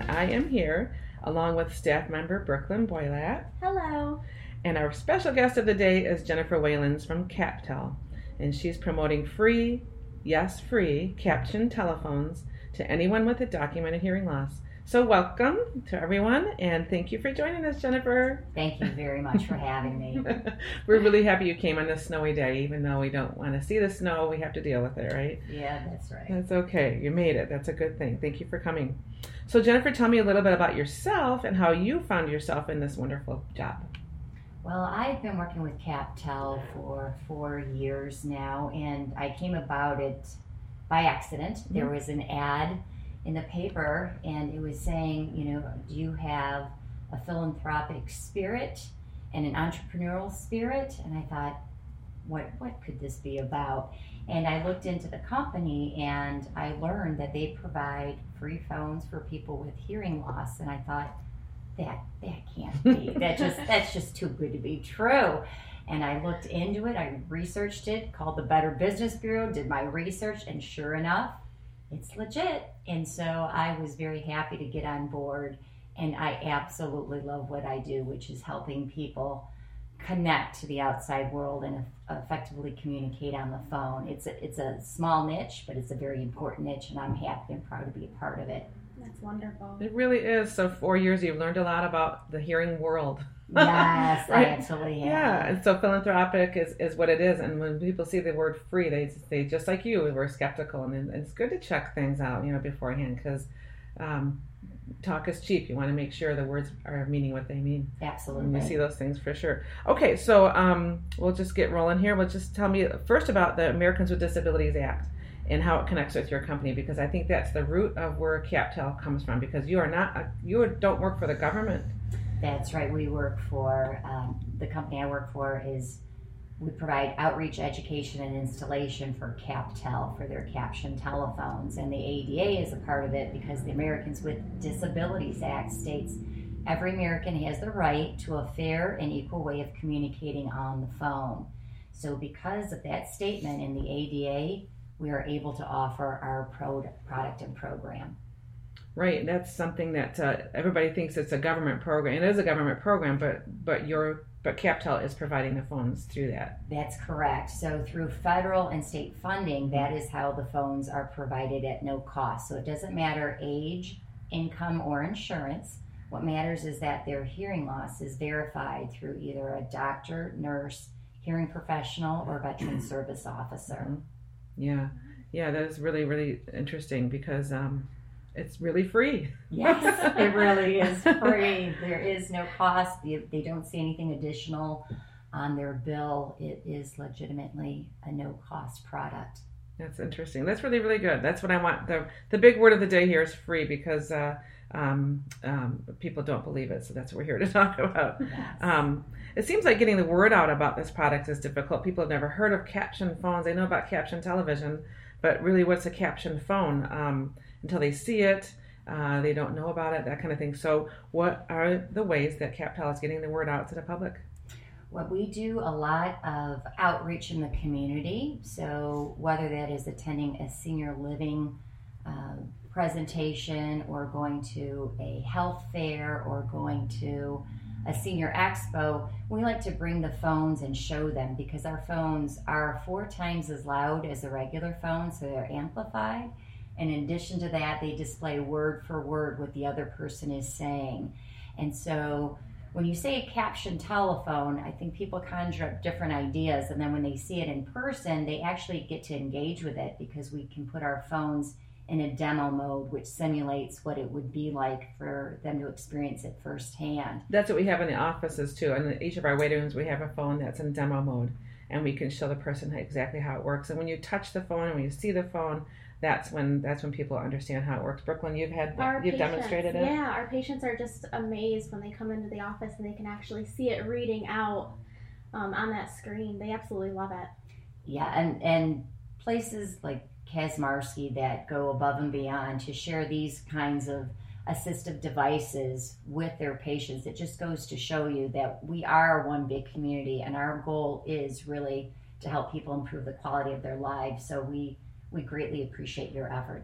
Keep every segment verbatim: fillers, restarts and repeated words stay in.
I am here along with staff member Brooklyn Boylat. Hello. And our special guest of the day is Jennifer Whalens from CapTel. And she's promoting free, yes, free, caption telephones to anyone with a documented hearing loss. So welcome to everyone, and thank you for joining us, Jennifer. Thank you very much for having me. We're really happy you came on this snowy day. Even though we don't want to see the snow, we have to deal with it, right? Yeah, that's right. That's okay. You made it. That's a good thing. Thank you for coming. So Jennifer, tell me a little bit about yourself and how you found yourself in this wonderful job. Well, I've been working with CapTel for four years now, and I came about it by accident. Mm-hmm. There was an ad in the paper, and it was saying, you know, do you have a philanthropic spirit and an entrepreneurial spirit? And I thought, what what could this be about? And I looked into the company, and I learned that they provide free phones for people with hearing loss. And I thought, that that can't be. that just that's just too good to be true. And I looked into it. I researched it, called the Better Business Bureau, did my research, and sure enough, it's legit. And so I was very happy to get on board, and I absolutely love what I do, which is helping people connect to the outside world and effectively communicate on the phone. It's a, it's a small niche, but it's a very important niche, and I'm happy and proud to be a part of it. That's wonderful. It really is. So four years you've learned a lot about the hearing world. Yes, right? I absolutely have. Yeah, and so philanthropic is, is what it is. And when people see the word free, they they just like you, we're skeptical. And, and it's good to check things out, you know, beforehand, because um, talk is cheap. You want to make sure the words are meaning what they mean. Absolutely. And you see those things for sure. Okay, so um, we'll just get rolling here. Well, just tell me first about the Americans with Disabilities Act and how it connects with your company, because I think that's the root of where CapTel comes from, because you are not, a, you don't work for the government. That's right. We work for, um, the company I work for is, we provide outreach, education, and installation for CapTel for their caption telephones. And the A D A is a part of it because the Americans with Disabilities Act states every American has the right to a fair and equal way of communicating on the phone. So because of that statement in the A D A, we are able to offer our pro- product and program. Right, that's something that uh, everybody thinks it's a government program. It is a government program, but but your but CapTel is providing the phones through that. That's correct. So through federal and state funding, that is how the phones are provided at no cost. So it doesn't matter age, income, or insurance. What matters is that their hearing loss is verified through either a doctor, nurse, hearing professional, or veteran service officer. Mm-hmm. Yeah, yeah, that is really, really interesting because um, it's really free. Yes, it really is free. There is no cost. They, they don't see anything additional on their bill. It is legitimately a no-cost product. That's interesting. That's really, really good. That's what I want. The the big word of the day here is free because uh, um, um, people don't believe it. So that's what we're here to talk about. Yes. Um, it seems like getting the word out about this product is difficult. People have never heard of caption phones. They know about caption television, but really what's a caption phone? Um, until they see it, uh, they don't know about it, that kind of thing. So what are the ways that CapTel is getting the word out to the public? Well, we do a lot of outreach in the community. So whether that is attending a senior living uh, presentation or going to a health fair or going to a senior expo, we like to bring the phones and show them because our phones are four times as loud as a regular phone, so they're amplified. And in addition to that, they display word for word what the other person is saying. And so when you say a caption telephone, I think people conjure up different ideas, and then when they see it in person, they actually get to engage with it because we can put our phones in a demo mode, which simulates what it would be like for them to experience it firsthand. That's what we have in the offices too. In each of our waiting rooms, we have a phone that's in demo mode, and we can show the person exactly how it works. And when you touch the phone and when you see the phone, that's when that's when people understand how it works. Brooklyn, you've had our you've patients, demonstrated it. Yeah, our patients are just amazed when they come into the office and they can actually see it reading out um, on that screen. They absolutely love it. Yeah, and and places like Kaczmarski that go above and beyond to share these kinds of assistive devices with their patients. It just goes to show you that we are one big community, and our goal is really to help people improve the quality of their lives. So we we greatly appreciate your efforts.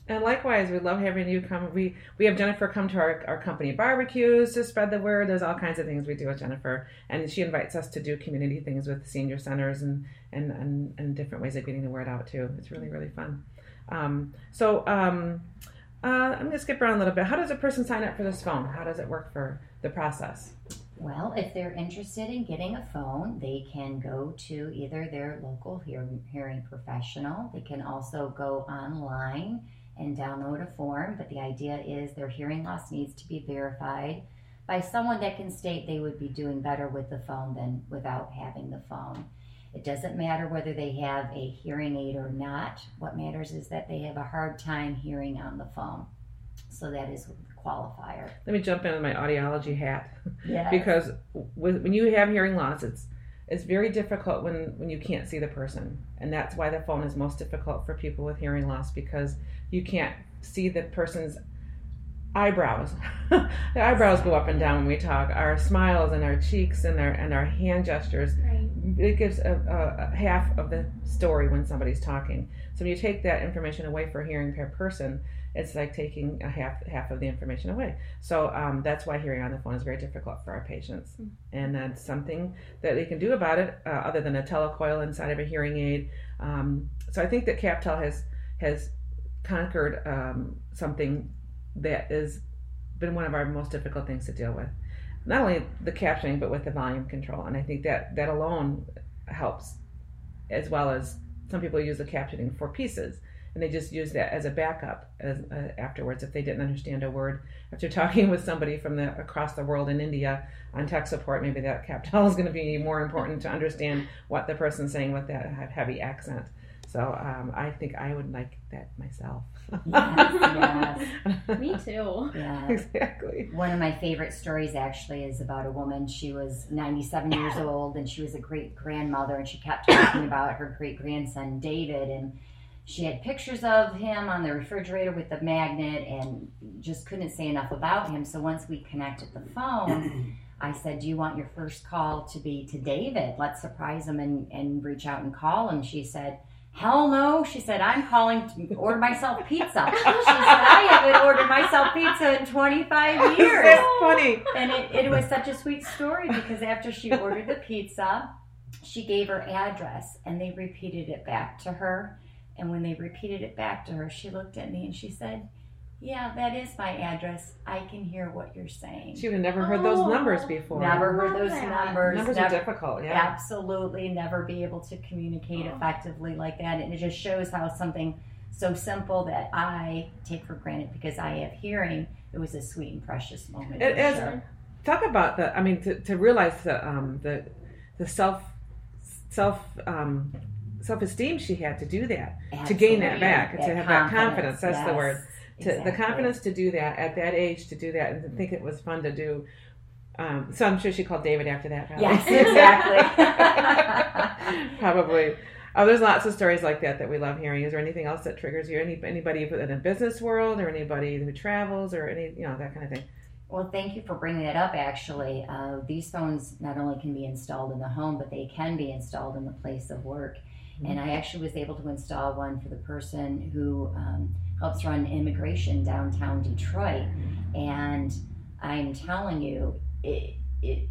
And likewise, we love having you come. We we have Jennifer come to our, our company barbecues to spread the word. There's all kinds of things we do with Jennifer. And she invites us to do community things with senior centers and, and, and, and different ways of getting the word out, too. It's really, really fun. Um, so um, uh, I'm going to skip around a little bit. How does a person sign up for this phone? How does it work for the process? Well, if they're interested in getting a phone, they can go to either their local hearing, hearing professional. They can also go online and download a form, but the idea is their hearing loss needs to be verified by someone that can state they would be doing better with the phone than without having the phone. It doesn't matter whether they have a hearing aid or not. What matters is that they have a hard time hearing on the phone. So that is the qualifier. Let me jump in with my audiology hat. Yes. Because with, when you have hearing loss, it's it's very difficult when, when you can't see the person. And that's why the phone is most difficult for people with hearing loss, because you can't see the person's eyebrows. The eyebrows go up and down when we talk. Our smiles and our cheeks and our and our hand gestures. Right. It gives a, a, a half of the story when somebody's talking. So when you take that information away for a hearing impaired person, it's like taking a half half of the information away. So um, that's why hearing on the phone is very difficult for our patients. Mm. And that's something that they can do about it, uh, other than a telecoil inside of a hearing aid. Um, so I think that CapTel has has conquered um, something that has been one of our most difficult things to deal with. Not only the captioning, but with the volume control. And I think that that alone helps, as well as some people use the captioning for pieces. And they just use that as a backup as, uh, afterwards if they didn't understand a word. After talking with somebody from the across the world in India on tech support, maybe that CapTel is going to be more important to understand what the person's saying with that heavy accent. So um, I think I would like that myself. Yes, yes. Me too. Yeah. Exactly. One of my favorite stories actually is about a woman. She was ninety-seven years old and she was a great grandmother, and she kept talking about her great grandson David, and she had pictures of him on the refrigerator with the magnet and just couldn't say enough about him. So once we connected the phone, I said, do you want your first call to be to David? Let's surprise him and, and reach out and call him. She said, hell no. She said, I'm calling to order myself pizza. She said, I haven't ordered myself pizza in twenty-five years. That's funny. And it, it was such a sweet story, because after she ordered the pizza, she gave her address and they repeated it back to her. And when they repeated it back to her, she looked at me and she said, yeah, that is my address. I can hear what you're saying. She would have never heard those Oh, numbers before. Never heard Love those that. numbers. Numbers never, are difficult, yeah. Absolutely never be able to communicate Oh. effectively like that. And it just shows how something so simple that I take for granted because I have hearing, it was a sweet and precious moment. It for is. sure. Talk about the, I mean, to, to realize the, um, the, the self, self, um, self-esteem she had to do that, Absolutely. to gain that back, That to have that confidence. That's yes, the word. To, exactly. The confidence to do that at that age, to do that, and to think it was fun to do. Um, so I'm sure she called David after that. Probably. Yes, exactly. Probably. Oh, there's lots of stories like that that we love hearing. Is there anything else that triggers you? Any anybody in the business world, or anybody who travels, or any, you know, that kind of thing? Well, thank you for bringing that up, actually. Uh, these phones not only can be installed in the home, but they can be installed in the place of work. Mm-hmm. And I actually was able to install one for the person who um, helps run immigration downtown Detroit. And I'm telling you, it, it,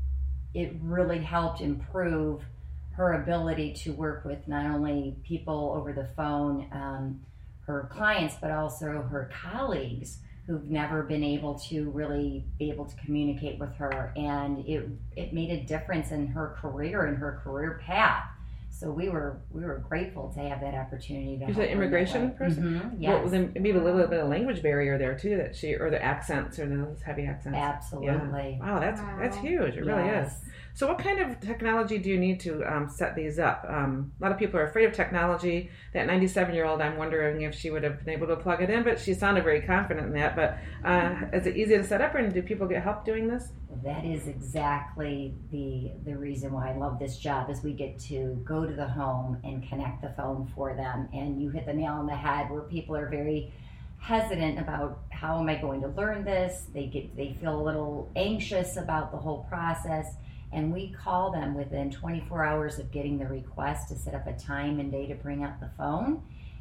it really helped improve her ability to work with not only people over the phone, um, her clients, but also her colleagues who've never been able to really be able to communicate with her. And it it made a difference in her career and her career path. So we were we were grateful to have that opportunity. To You said immigration person? Mm-hmm. Yes. Well, then maybe a little bit of language barrier there too, that she, or the accents, or those heavy accents. Absolutely. Yeah. Wow, that's Wow. that's huge. It really Yes. is. So what kind of technology do you need to um, set these up? Um, a lot of people are afraid of technology. That ninety-seven-year-old, I'm wondering if she would have been able to plug it in, but she sounded very confident in that. But uh, is it easy to set up, or do people get help doing this? That is exactly the the reason why I love this job, is we get to go to the home and connect the phone for them. And you hit the nail on the head, where people are very hesitant about, how am I going to learn this? They get they feel a little anxious about the whole process. And we call them within twenty-four hours of getting the request to set up a time and day to bring up the phone.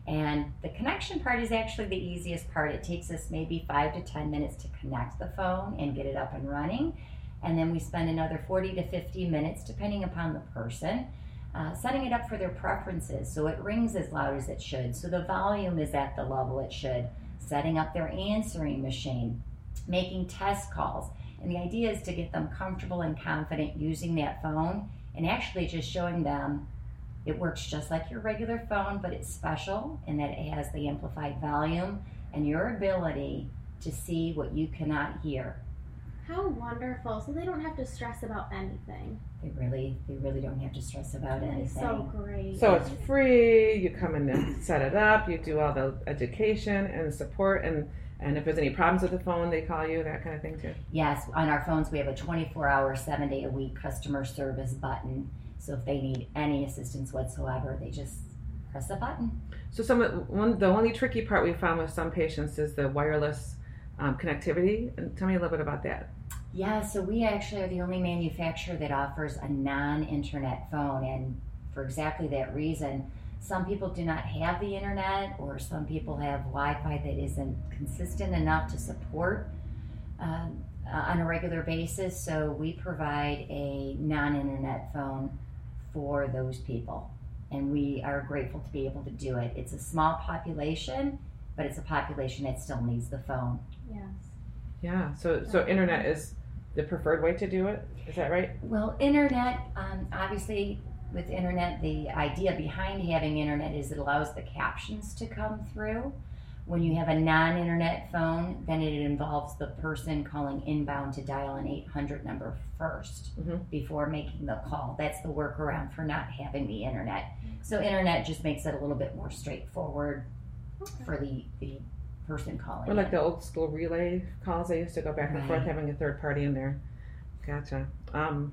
And the connection part is actually the easiest part. It takes us maybe five to ten minutes to connect the phone and get it up and running. And then we spend another forty to fifty minutes, depending upon the person, uh, setting it up for their preferences. So it rings as loud as it should. So the volume is at the level it should. Setting up their answering machine, making test calls. And the idea is to get them comfortable and confident using that phone and actually just showing them it works just like your regular phone, but it's special in that it has the amplified volume and your ability to see what you cannot hear. How wonderful. So they don't have to stress about anything. They really, they really don't have to stress about That is anything. so great. So it's free. You come in and set it up. You do all the education and support, and and if there's any problems with the phone, they call you, that kind of thing too. Yes, on our phones we have a twenty-four hour, seven day a week customer service button. So if they need any assistance whatsoever, they just press a button. So some of, one the only tricky part we found with some patients is the wireless um, connectivity. And tell me a little bit about that. Yeah, so we actually are the only manufacturer that offers a non-internet phone, and for exactly that reason. Some people do not have the internet, or some people have Wi-Fi that isn't consistent enough to support um, uh, on a regular basis, so we provide a non-internet phone for those people, and we are grateful to be able to do it. It's a small population, but it's a population that still needs the phone. Yes. Yeah, so so internet is the preferred way to do it, is that right? Well, internet, um, obviously with internet, the idea behind having internet is it allows the captions to come through. When you have a non-internet phone, then it involves the person calling inbound to dial an eight hundred number first Mm-hmm. before making the call. That's the workaround for not having the internet. So internet just makes it a little bit more straightforward Okay. for the, the person calling Or like in. the old school relay calls, they used to go back and forth Right. having a third party in there. Gotcha. Um,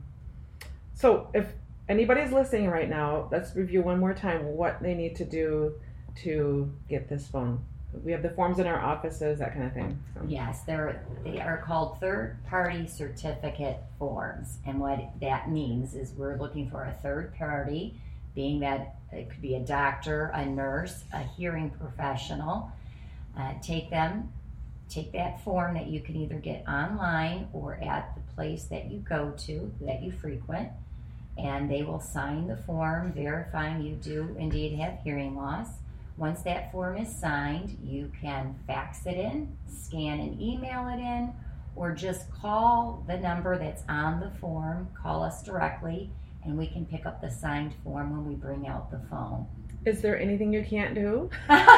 so if anybody's listening right now, let's review one more time what they need to do to get this phone. We have the forms in our offices, that kind of thing. So. Yes, they're, they are called third-party certificate forms. And what that means is we're looking for a third party, being that it could be a doctor, a nurse, a hearing professional. Uh, take them, take that form that you can either get online or at the place that you go to, that you frequent, and they will sign the form verifying you do indeed have hearing loss. Once that form is signed, you can fax it in, scan and email it in, or just call the number that's on the form, call us directly, and we can pick up the signed form when we bring out the phone. Is there anything you can't do?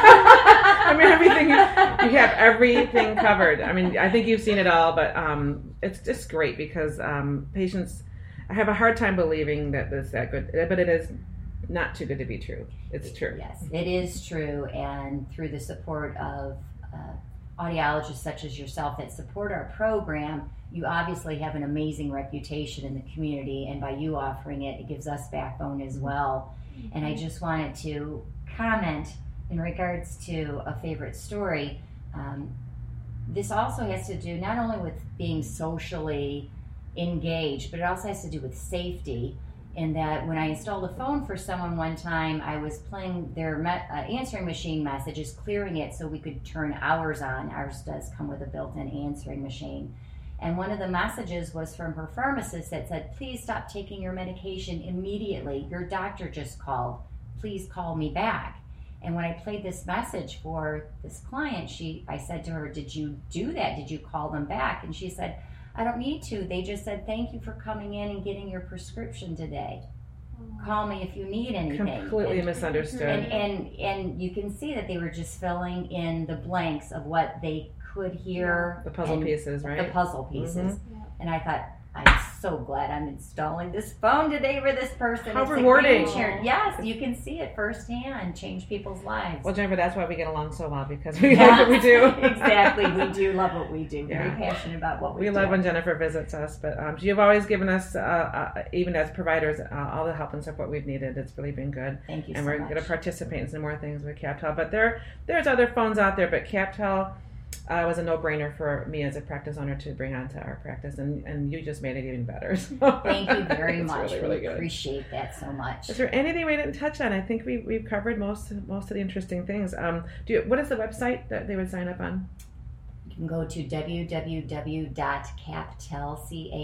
I mean, everything, you, you have everything covered. I mean, I think you've seen it all, but um, it's just great because um, patients, I have a hard time believing that it's that good, but it is not too good to be true. It's true. Yes, it is true, and through the support of uh, audiologists such as yourself that support our program, you obviously have an amazing reputation in the community, and by you offering it, it gives us backbone as well. And I just wanted to comment in regards to a favorite story. Um, this also has to do not only with being socially engaged, but it also has to do with safety. In that when I installed a phone for someone one time, I was playing their me- uh, answering machine messages, clearing it so we could turn ours on. Ours does come with a built-in answering machine. And one of the messages was from her pharmacist that said, please stop taking your medication immediately. Your doctor just called. Please call me back. And when I played this message for this client, she, I said to her, did you do that? Did you call them back? And she said, I don't need to. They just said, thank you for coming in and getting your prescription today. Call me if you need anything. Completely and, misunderstood. and, and, and you can see that they were just filling in the blanks of what they could hear. The puzzle and pieces, right? The puzzle pieces. Mhm. Yeah. And I thought, I'm so glad I'm installing this phone today for this person. How It's a rewarding. game changer. Yes, you can see it firsthand, change people's lives. Well, Jennifer, that's why we get along so well, because we like what we do. Exactly. We do love what we do. Very Yeah. passionate about what we, We do. love when Jennifer visits us, but um, you've always given us, uh, uh, even as providers, uh, all the help and support we've needed. It's really been good. Thank you And so we're much. going to participate in some more things with CapTel. But there, there's other phones out there, but CapTel uh, was a no-brainer for me as a practice owner to bring onto our practice, and, and you just made it even better. So Thank you very it's much. Really, we really good. appreciate that so much. Is there anything we didn't touch on? I think we, we've covered most most of the interesting things. Um, do you, what is the website that they would sign up on? You can go to w w w dot captel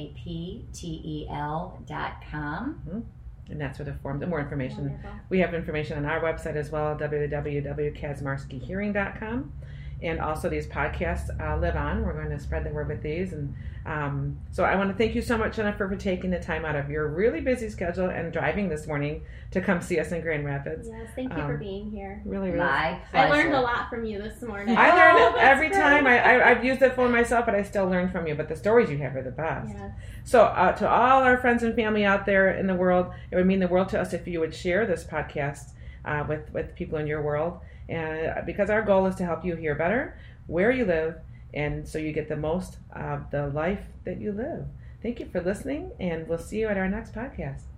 dot com. Mm-hmm. And that's where the form, the more information. Wonderful. We have information on our website as well, w w w dot kazmarski hearing dot com. And also these podcasts uh, live on. We're going to spread the word with these. And um, so I want to thank you so much, Jennifer, for taking the time out of your really busy schedule and driving this morning to come see us in Grand Rapids. Yes, thank you Um, for being here. Really, really. My I pleasure. learned a lot from you this morning. I learn Oh, it that's every great. time. I, I, I've used the phone myself, but I still learn from you. But the stories you have are the best. Yes. So uh, to all our friends and family out there in the world, it would mean the world to us if you would share this podcast uh, with, with people in your world. And because our goal is to help you hear better where you live, and so you get the most of the life that you live. Thank you for listening, and we'll see you at our next podcast.